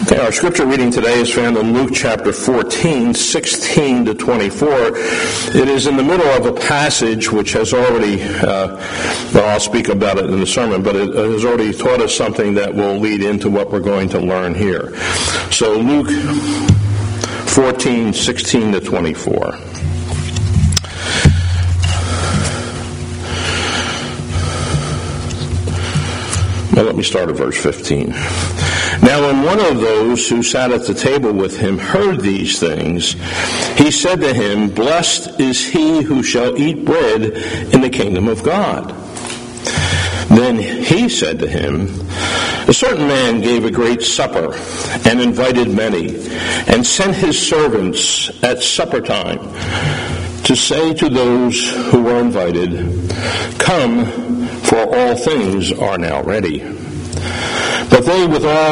Okay, our scripture reading today is found in Luke chapter 14, 16 to 24. It is in the middle of a passage which has already, I'll speak about it in the sermon, but it has already taught us something that will lead into what we're going to learn here. So Luke 14, 16 to 24. Well, let me start at verse 15. Now when one of those who sat at the table with him heard these things, he said to him, "Blessed is he who shall eat bread in the kingdom of God." Then he said to him, "A certain man gave a great supper and invited many, and sent his servants at supper time to say to those who were invited, 'Come, for all things are now ready.' But they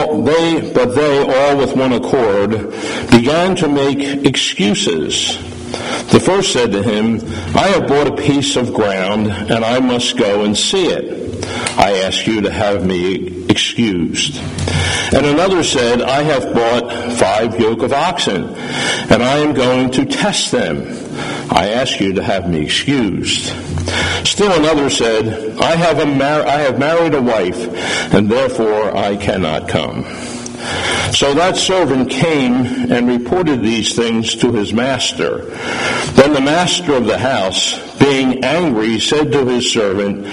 all with one accord began to make excuses. The first said to him, 'I have bought a piece of ground, and I must go and see it. I ask you to have me excused.' And another said, 'I have bought 5 yoke of oxen, and I am going to test them. I ask you to have me excused.' Still another said, 'I have married a wife, and therefore I cannot come.' So that servant came and reported these things to his master. Then the master of the house, being angry, said to his servant,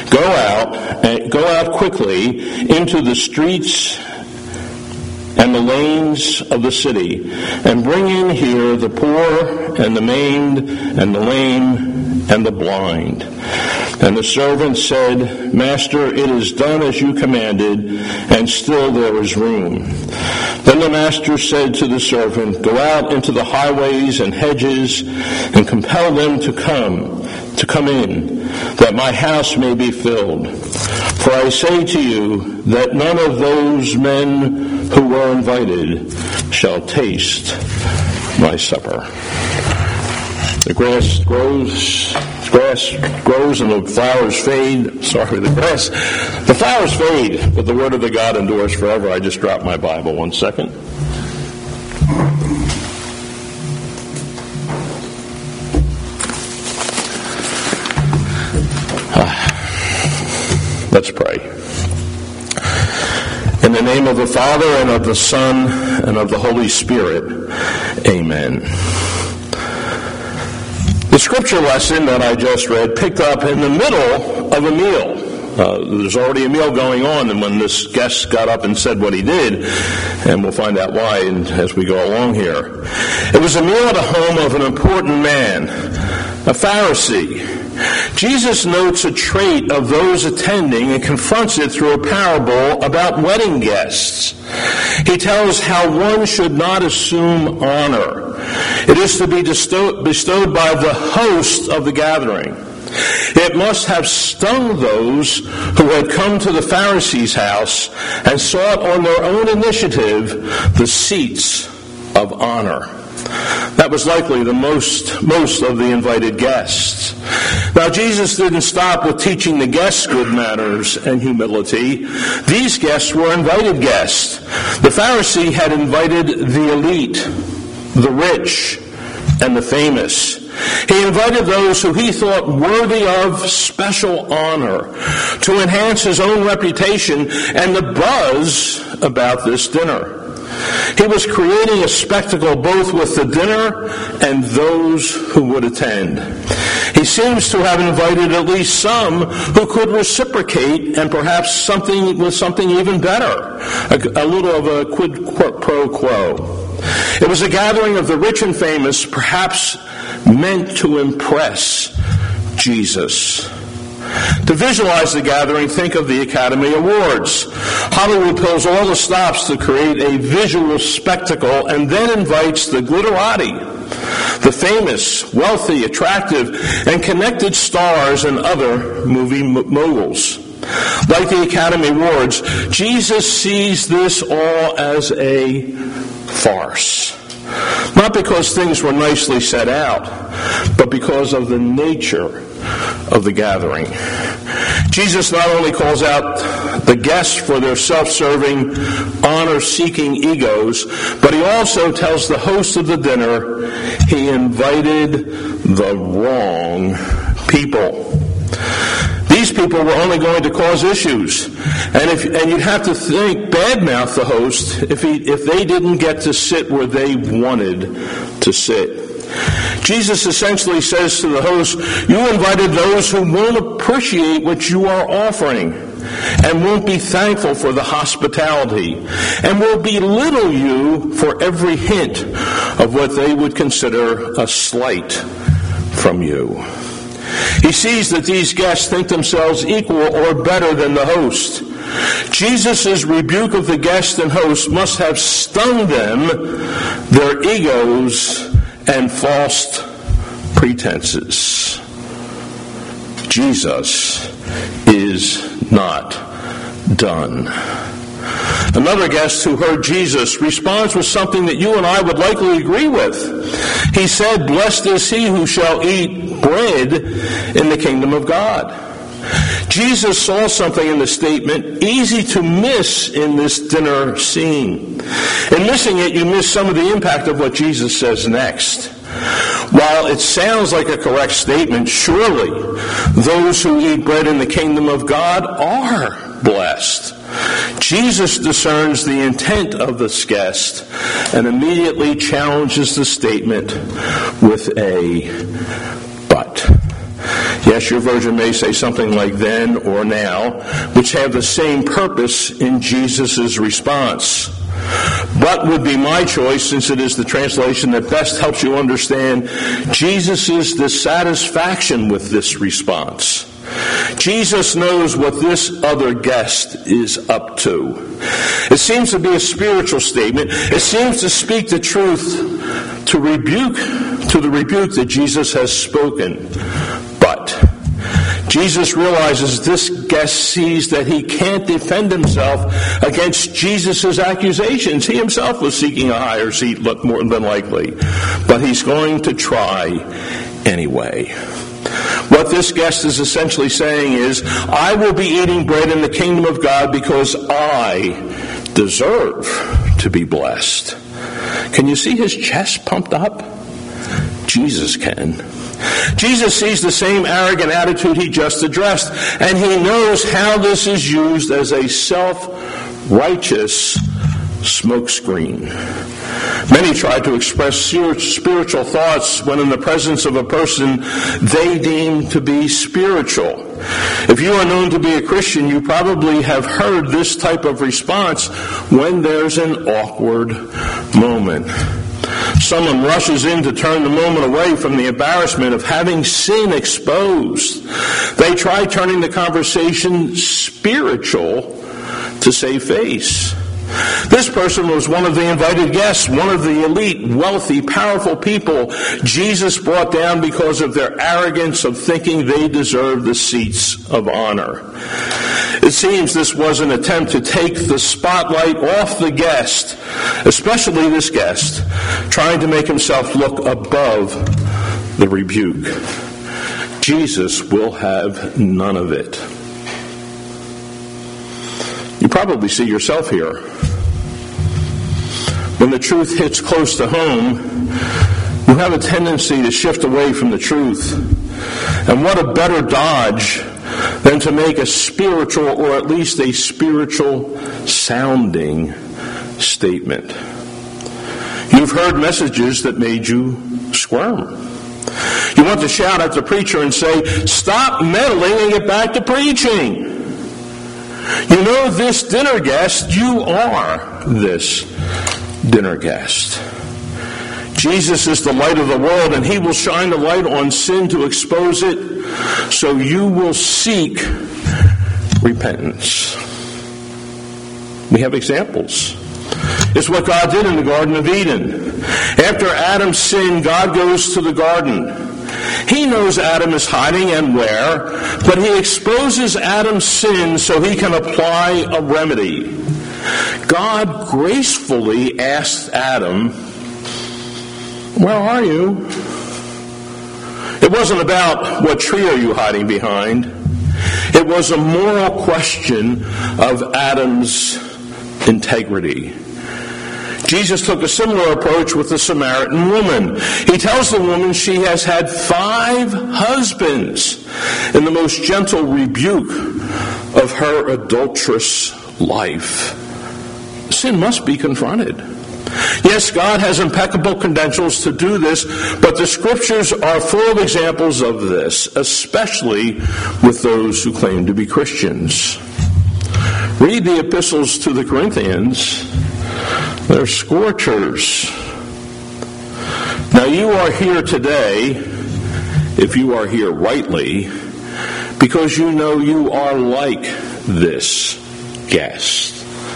'Go out quickly into the streets and the lanes of the city, and bring in here the poor and the maimed and the lame and the blind.' And the servant said, 'Master, it is done as you commanded, and still there is room.' Then the master said to the servant, 'Go out into the highways and hedges, and compel them to come in, that my house may be filled. For I say to you that none of those men who were invited shall taste my supper.'" The grass grows and the flowers fade. The flowers fade, but the word of the God endures forever. I just dropped my Bible. 1 second. Let's pray. In the name of the Father, and of the Son, and of the Holy Spirit, amen. The scripture lesson that I just read picked up in the middle of a meal. There's already a meal going on, and when this guest got up and said what he did, and we'll find out why as we go along here. It was a meal at the home of an important man, a Pharisee. Jesus notes a trait of those attending and confronts it through a parable about wedding guests. He tells how one should not assume honor. It is to be bestowed by the host of the gathering. It must have stung those who had come to the Pharisees' house and sought on their own initiative the seats of honor. That was likely the most of the invited guests. Now, Jesus didn't stop with teaching the guests good manners and humility. These guests were invited guests. The Pharisee had invited the elite, the rich, and the famous. He invited those who he thought worthy of special honor to enhance his own reputation and the buzz about this dinner. He was creating a spectacle both with the dinner and those who would attend. He seems to have invited at least some who could reciprocate, and perhaps something even better, a little of a quid pro quo. It was a gathering of the rich and famous, perhaps meant to impress Jesus. To visualize the gathering, think of the Academy Awards. Hollywood pulls all the stops to create a visual spectacle and then invites the glitterati, the famous, wealthy, attractive, and connected stars and other movie moguls. Like the Academy Awards, Jesus sees this all as a farce. Not because things were nicely set out, but because of the nature of the gathering. Jesus not only calls out the guests for their self-serving, honor-seeking egos, but he also tells the host of the dinner he invited the wrong people. These people were only going to cause issues. And you'd have to badmouth the host if they didn't get to sit where they wanted to sit. Jesus essentially says to the host, you invited those who won't appreciate what you are offering and won't be thankful for the hospitality and will belittle you for every hint of what they would consider a slight from you. He sees that these guests think themselves equal or better than the host. Jesus' rebuke of the guest and host must have stung them, their egos, and false pretenses. Jesus is not done. Another guest who heard Jesus responds with something that you and I would likely agree with. He said, blessed is he who shall eat bread in the kingdom of God. Jesus saw something in the statement easy to miss in this dinner scene. In missing it, you miss some of the impact of what Jesus says next. While it sounds like a correct statement, surely those who eat bread in the kingdom of God are blessed. Jesus discerns the intent of this guest and immediately challenges the statement with a but. Yes, your version may say something like then or now, which have the same purpose in Jesus' response. But would be my choice, since it is the translation that best helps you understand Jesus' dissatisfaction with this response. Jesus knows what this other guest is up to. It seems to be a spiritual statement. It seems to speak the truth to the rebuke that Jesus has spoken. But Jesus realizes this guest sees that he can't defend himself against Jesus' accusations. He himself was seeking a higher seat, more than likely. But he's going to try anyway. What this guest is essentially saying is, I will be eating bread in the kingdom of God because I deserve to be blessed. Can you see his chest pumped up? Jesus can. Jesus sees the same arrogant attitude he just addressed, and he knows how this is used as a self-righteous smokescreen. Many try to express spiritual thoughts when in the presence of a person they deem to be spiritual. If you are known to be a Christian, you probably have heard this type of response when there's an awkward moment. Someone rushes in to turn the moment away from the embarrassment of having sin exposed. They try turning the conversation spiritual to save face. This person was one of the invited guests, one of the elite, wealthy, powerful people Jesus brought down because of their arrogance of thinking they deserved the seats of honor. It seems this was an attempt to take the spotlight off the guest, especially this guest, trying to make himself look above the rebuke. Jesus will have none of it. You probably see yourself here. When the truth hits close to home, you have a tendency to shift away from the truth. And what a better dodge than to make a spiritual, or at least a spiritual sounding statement. You've heard messages that made you squirm. You want to shout at the preacher and say, stop meddling and get back to preaching. You know this dinner guest, you are this dinner guest. Jesus is the light of the world, and he will shine the light on sin to expose it, so you will seek repentance. We have examples. It's what God did in the Garden of Eden. After Adam sinned, God goes to the garden. He knows Adam is hiding and where, but he exposes Adam's sin so he can apply a remedy. God gracefully asked Adam, where are you? It wasn't about what tree are you hiding behind. It was a moral question of Adam's integrity. Jesus took a similar approach with the Samaritan woman. He tells the woman she has had 5 husbands in the most gentle rebuke of her adulterous life. Sin must be confronted. Yes, God has impeccable credentials to do this, but the Scriptures are full of examples of this, especially with those who claim to be Christians. Read the epistles to the Corinthians. They're scorchers. Now you are here today, if you are here rightly, because you know you are like this guest.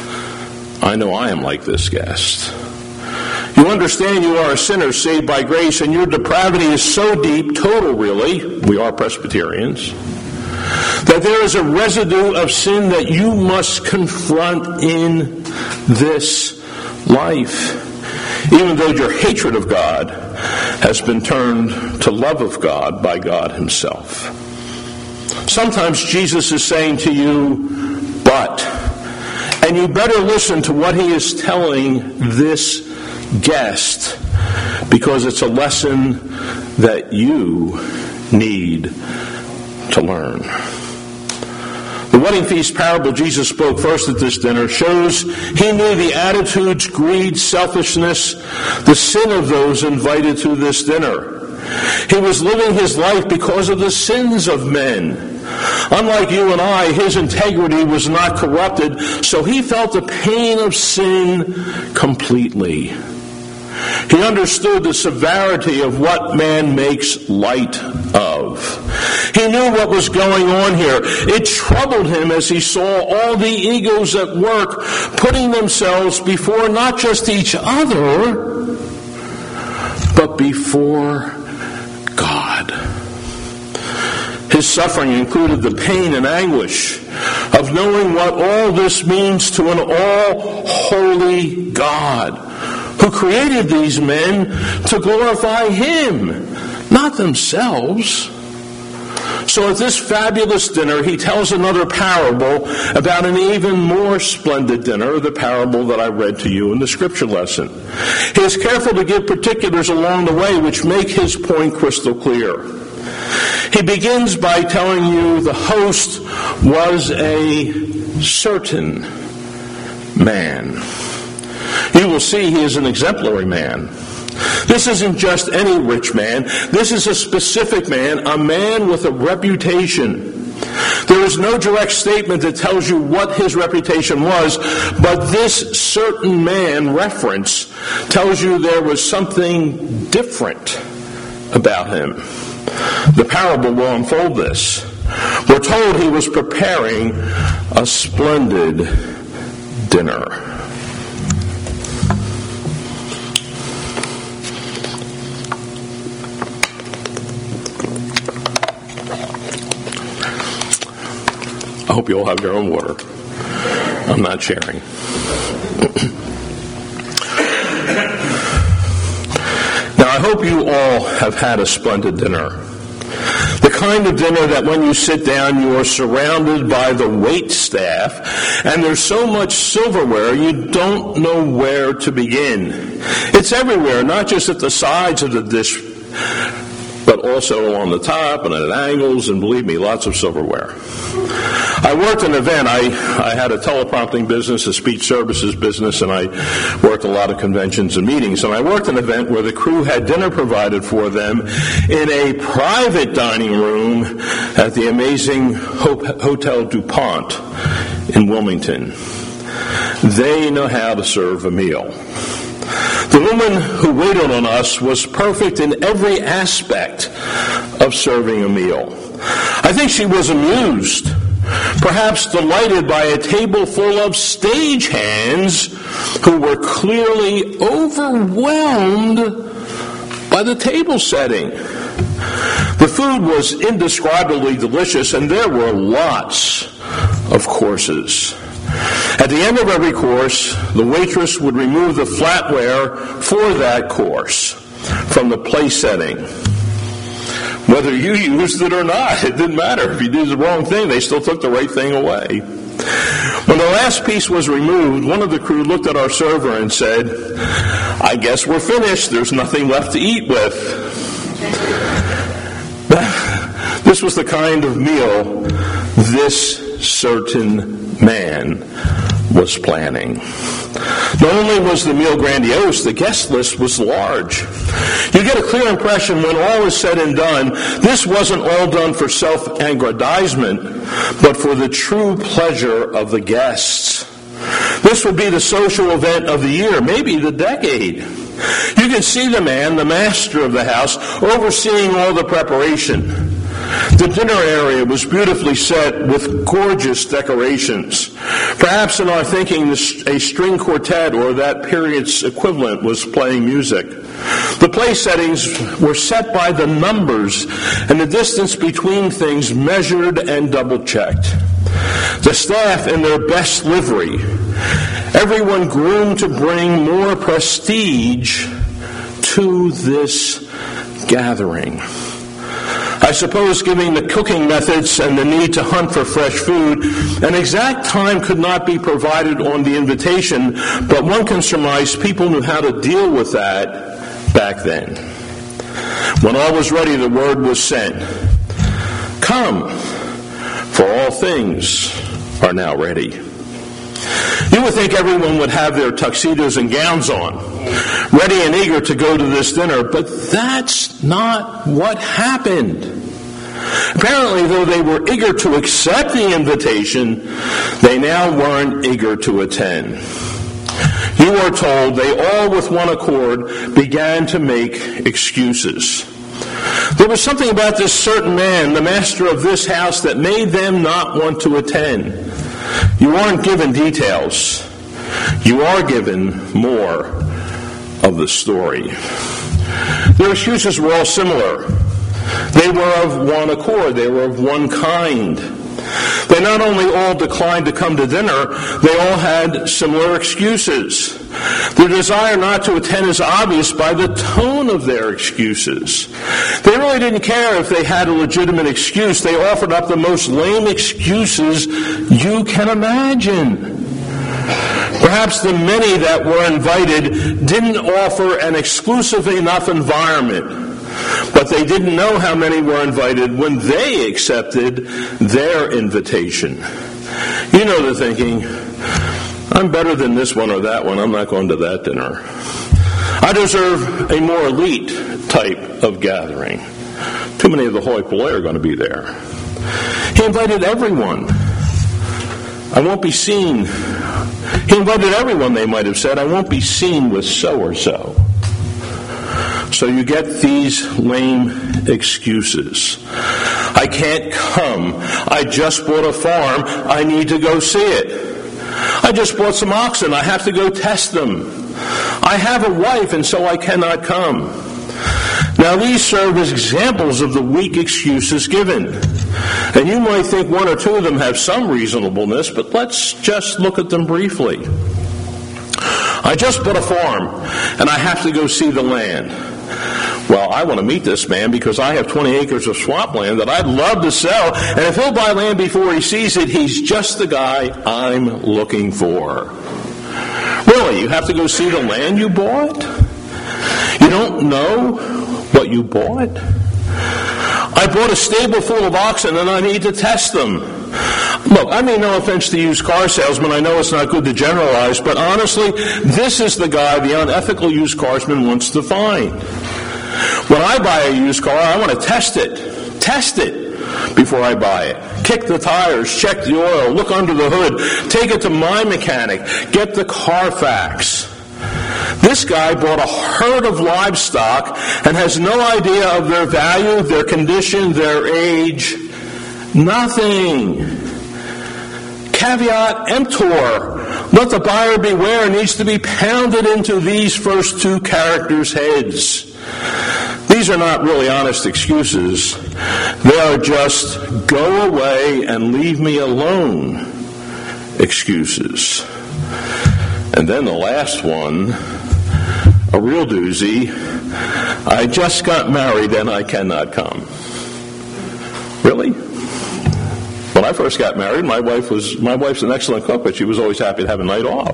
I know I am like this guest. You understand you are a sinner saved by grace, and your depravity is so deep, total really, we are Presbyterians, that there is a residue of sin that you must confront in this life, even though your hatred of God has been turned to love of God by God himself. Sometimes Jesus is saying to you, but, and you better listen to what he is telling this guest, because it's a lesson that you need to learn. The wedding feast parable Jesus spoke first at this dinner shows he knew the attitudes, greed, selfishness, the sin of those invited to this dinner. He was living his life because of the sins of men. Unlike you and I, his integrity was not corrupted, so he felt the pain of sin completely. He understood the severity of what man makes light of. He knew what was going on here. It troubled him as he saw all the egos at work, putting themselves before not just each other, but before God. His suffering included the pain and anguish of knowing what all this means to an all-holy God who created these men to glorify him, not themselves. So at this fabulous dinner, he tells another parable about an even more splendid dinner, the parable that I read to you in the scripture lesson. He is careful to give particulars along the way which make his point crystal clear. He begins by telling you the host was a certain man. You will see he is an exemplary man. This isn't just any rich man. This is a specific man, a man with a reputation. There is no direct statement that tells you what his reputation was, but this certain man reference tells you there was something different about him. The parable will unfold this. We're told he was preparing a splendid dinner. I hope you all have your own water. I'm not sharing. Now, I hope you all have had a splendid dinner. The kind of dinner that when you sit down, you are surrounded by the wait staff, and there's so much silverware, you don't know where to begin. It's everywhere, not just at the sides of the dish, but also on the top and at angles, and believe me, lots of silverware. I worked an event. I had a teleprompting business, a speech services business, and I worked a lot of conventions and meetings. And I worked an event where the crew had dinner provided for them in a private dining room at the amazing Hotel DuPont in Wilmington. They know how to serve a meal. The woman who waited on us was perfect in every aspect of serving a meal. I think she was amused, perhaps delighted by a table full of stagehands who were clearly overwhelmed by the table setting. The food was indescribably delicious, and there were lots of courses. At the end of every course, the waitress would remove the flatware for that course from the place setting. Whether you used it or not, it didn't matter. If you did the wrong thing, they still took the right thing away. When the last piece was removed, one of the crew looked at our server and said, "I guess we're finished. There's nothing left to eat with." This was the kind of meal this certain man was planning. Not only was the meal grandiose, the guest list was large. You get a clear impression when all is said and done, this wasn't all done for self-aggrandizement, but for the true pleasure of the guests. This would be the social event of the year, maybe the decade. You can see the man, the master of the house, overseeing all the preparation. The dinner area was beautifully set with gorgeous decorations. Perhaps in our thinking, a string quartet or that period's equivalent was playing music. The place settings were set by the numbers and the distance between things measured and double-checked. The staff in their best livery. Everyone groomed to bring more prestige to this gathering. I suppose, given the cooking methods and the need to hunt for fresh food, an exact time could not be provided on the invitation, but one can surmise people knew how to deal with that back then. When all was ready, the word was sent, "Come, for all things are now ready." You would think everyone would have their tuxedos and gowns on, ready and eager to go to this dinner, but that's not what happened. Apparently, though they were eager to accept the invitation, they now weren't eager to attend. You are told they all with one accord began to make excuses. There was something about this certain man, the master of this house, that made them not want to attend. You aren't given details. You are given more of the story. Their excuses were all similar. They were of one accord. They were of one kind. They not only all declined to come to dinner, they all had similar excuses. Their desire not to attend is obvious by the tone of their excuses. They really didn't care if they had a legitimate excuse. They offered up the most lame excuses you can imagine. Perhaps the many that were invited didn't offer an exclusive enough environment, but they didn't know how many were invited when they accepted their invitation. You know the thinking, I'm better than this one or that one, I'm not going to that dinner. I deserve a more elite type of gathering. Too many of the hoi polloi are going to be there. He invited everyone. I won't be seen. He invited everyone, they might have said. I won't be seen with so or so. So you get these lame excuses. I can't come. I just bought a farm. I need to go see it. I just bought some oxen. I have to go test them. I have a wife, and so I cannot come. Now, these serve as examples of the weak excuses given. And you might think one or two of them have some reasonableness, but let's just look at them briefly. I just bought a farm, and I have to go see the land. Well, I want to meet this man because I have 20 acres of swampland that I'd love to sell, and if he'll buy land before he sees it, he's just the guy I'm looking for. Really, you have to go see the land you bought? You don't know what you bought? I bought a stable full of oxen and I need to test them. Look, I mean no offense to used car salesmen. I know it's not good to generalize, but honestly, this is the guy the unethical used carsman wants to find. When I buy a used car, I want to test it. Test it before I buy it. Kick the tires, check the oil, look under the hood, take it to my mechanic, get the Carfax. This guy bought a herd of livestock and has no idea of their value, their condition, their age. Nothing. Caveat emptor. Let the buyer beware needs to be pounded into these first two characters' heads. These are not really honest excuses. They are just go away and leave me alone excuses. And then the last one, a real doozy, I just got married and I cannot come. Really? When I first got married, my wife's an excellent cook, but she was always happy to have a night off.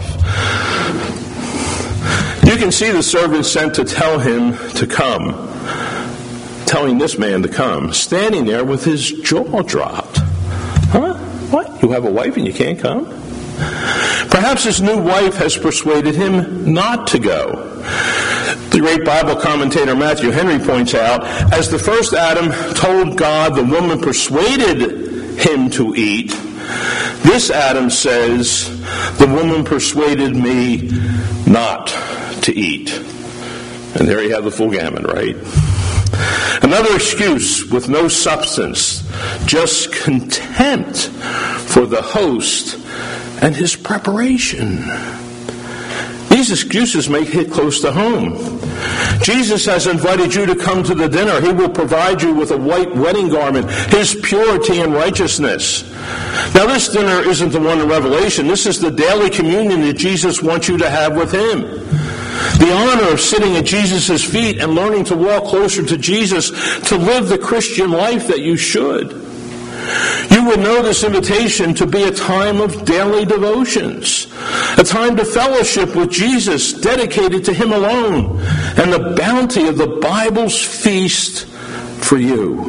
You can see the servant sent to tell him to come, telling this man to come, standing there with his jaw dropped. Huh? What? You have a wife and you can't come? Perhaps his new wife has persuaded him not to go. The great Bible commentator Matthew Henry points out, as the first Adam told God the woman persuaded him to eat, this Adam says, the woman persuaded me not to eat. And there you have the full gamut, right? Another excuse with no substance, just contempt for the host and his preparation. These excuses may hit close to home. Jesus has invited you to come to the dinner. He will provide you with a white wedding garment, his purity and righteousness. Now, this dinner isn't the one in Revelation. This is the daily communion that Jesus wants you to have with him. The honor of sitting at Jesus' feet and learning to walk closer to Jesus, to live the Christian life that you should. You would know this invitation to be a time of daily devotions, a time to fellowship with Jesus, dedicated to him alone, and the bounty of the Bible's feast for you.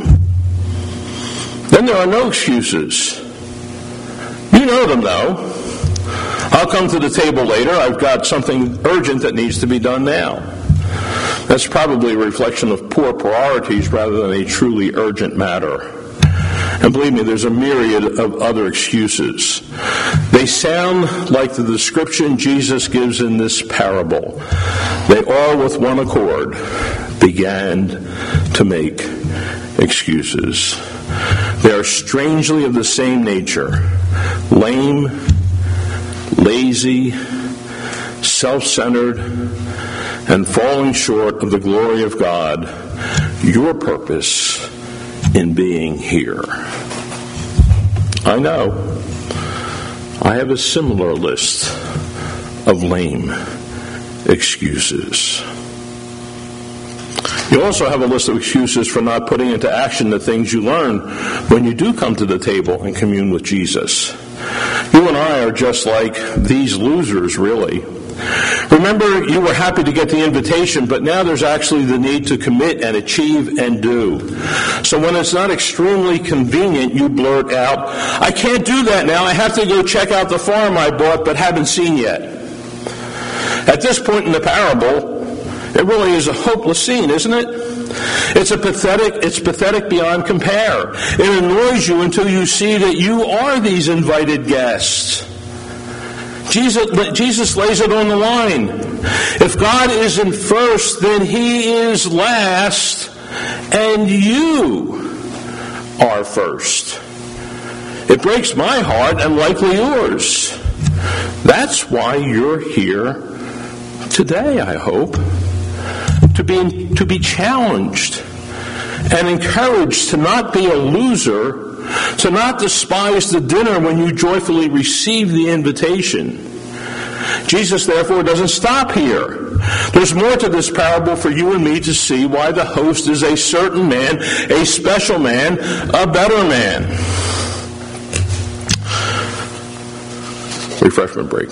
Then there are no excuses. You know them, though. I'll come to the table later. I've got something urgent that needs to be done now. That's probably a reflection of poor priorities rather than a truly urgent matter. And believe me, there's a myriad of other excuses. They sound like the description Jesus gives in this parable. They all, with one accord, began to make excuses. They are strangely of the same nature. Lame, lazy, self-centered, and falling short of the glory of God, your purpose in being here. I know. I have a similar list of lame excuses. You also have a list of excuses for not putting into action the things you learn when you do come to the table and commune with Jesus. You and I are just like these losers, really. Remember, you were happy to get the invitation, but now there's actually the need to commit and achieve and do. So when it's not extremely convenient, you blurt out, I can't do that now. I have to go check out the farm I bought but haven't seen yet. At this point in the parable, it really is a hopeless scene, isn't it? It's pathetic beyond compare. It annoys you until you see that you are these invited guests. Jesus lays it on the line. If God isn't first, then he is last, and you are first. It breaks my heart and likely yours. That's why you're here today, I hope. To be challenged and encouraged to not be a loser, to not despise the dinner when you joyfully receive the invitation. Jesus, therefore, doesn't stop here. There's more to this parable for you and me to see why the host is a certain man, a special man, a better man. Refreshment break.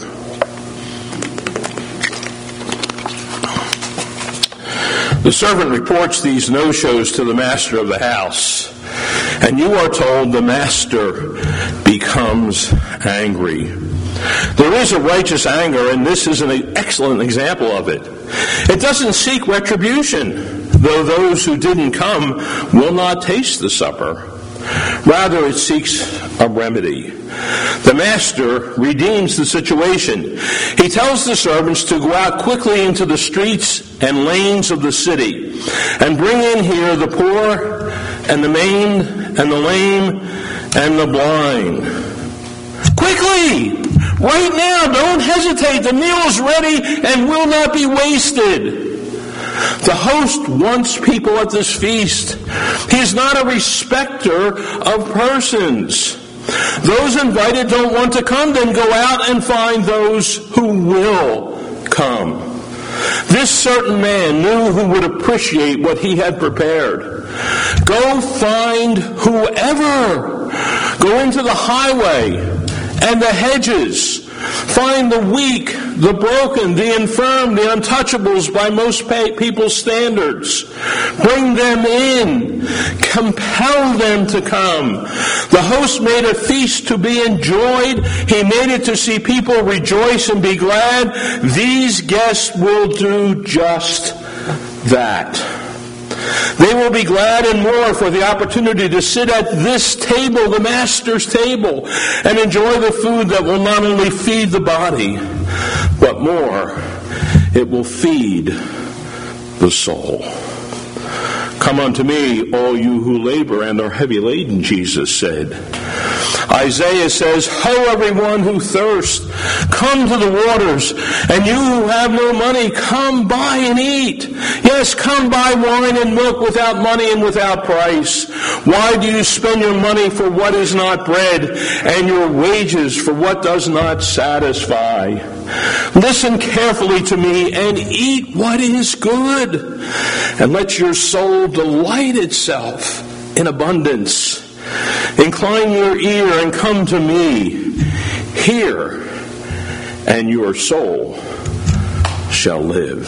The servant reports these no-shows to the master of the house, and you are told the master becomes angry. There is a righteous anger, and this is an excellent example of it. It doesn't seek retribution, though those who didn't come will not taste the supper. Rather, it seeks a remedy. The master redeems the situation. He tells the servants to go out quickly into the streets and lanes of the city and bring in here the poor and the maimed and the lame and the blind. Quickly! Right now! Don't hesitate! The meal is ready and will not be wasted. The host wants people at this feast. He is not a respecter of persons. Those invited don't want to come, then go out and find those who will come. This certain man knew who would appreciate what he had prepared. Go find whoever. Go into the highway and the hedges. Find the weak, the broken, the infirm, the untouchables by most people's standards. Bring them in. Compel them to come. The host made a feast to be enjoyed. He made it to see people rejoice and be glad. These guests will do just that. They will be glad and more for the opportunity to sit at this table, the Master's table, and enjoy the food that will not only feed the body, but more, it will feed the soul. Come unto me, all you who labor and are heavy laden, Jesus said. Isaiah says, Ho, everyone who thirsts, come to the waters, and you who have no money, come buy and eat. Yes, come buy wine and milk without money and without price. Why do you spend your money for what is not bread, and your wages for what does not satisfy? Listen carefully to me and eat what is good, and let your soul delight itself in abundance. Incline your ear and come to me. Hear, and your soul shall live.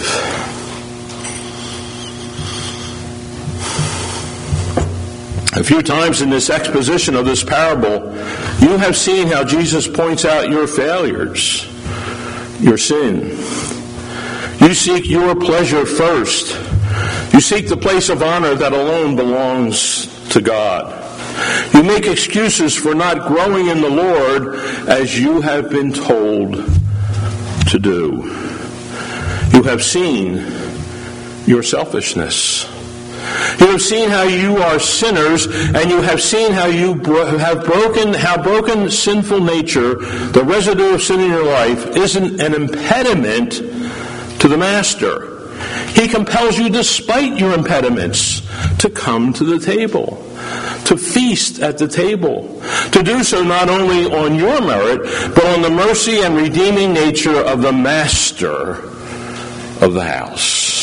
A few times in this exposition of this parable, you have seen how Jesus points out your failures, your sin. You seek your pleasure first. You seek the place of honor that alone belongs to God. You make excuses for not growing in the Lord as you have been told to do. You have seen your selfishness. You have seen how you are sinners, and you have seen how you have broken sinful nature, the residue of sin in your life, isn't an impediment to the Master. He compels you, despite your impediments, to come to the table, to feast at the table, to do so not only on your merit, but on the mercy and redeeming nature of the Master of the house.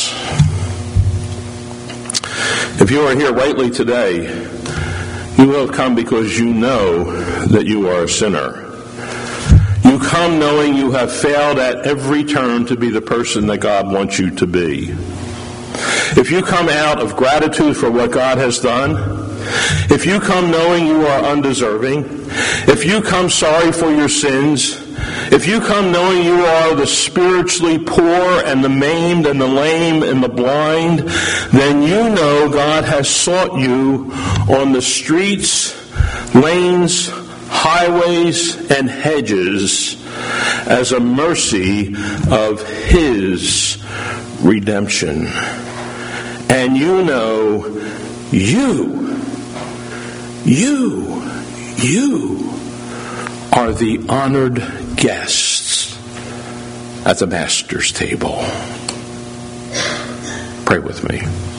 If you are here rightly today, you have come because you know that you are a sinner. You come knowing you have failed at every turn to be the person that God wants you to be. If you come out of gratitude for what God has done, if you come knowing you are undeserving, if you come sorry for your sins, if you come knowing you are the spiritually poor and the maimed and the lame and the blind, then you know God has sought you on the streets, lanes, highways, and hedges as a mercy of His redemption. And you know you are the honored guests at the Master's table. Pray with me.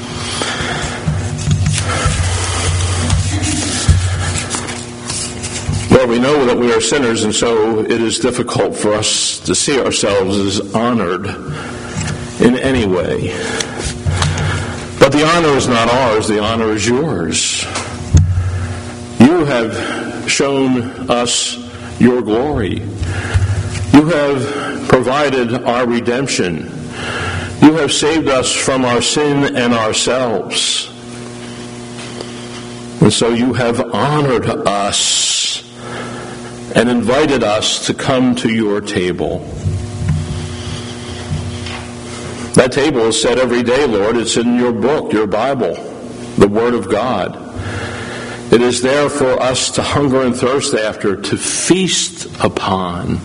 Lord, we know that we are sinners, and so it is difficult for us to see ourselves as honored in any way. But the honor is not ours, the honor is yours. You have shown us your glory. You have provided our redemption. You have saved us from our sin and ourselves. And so you have honored us and invited us to come to your table. That table is set every day, Lord. It's in your book, your Bible, the Word of God. It is there for us to hunger and thirst after, to feast upon.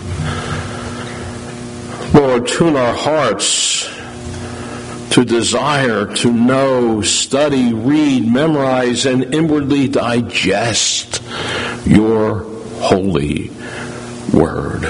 Lord, tune our hearts to desire to know, study, read, memorize, and inwardly digest your holy word.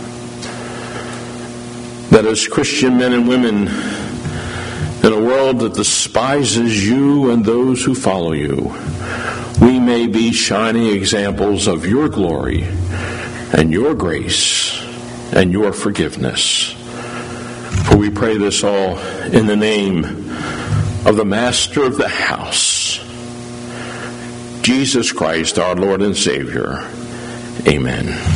That as Christian men and women in a world that despises you and those who follow you, we may be shining examples of your glory and your grace and your forgiveness. For For we pray this all in the name of the Master of the house, Jesus Christ, our Lord and Savior. Amen.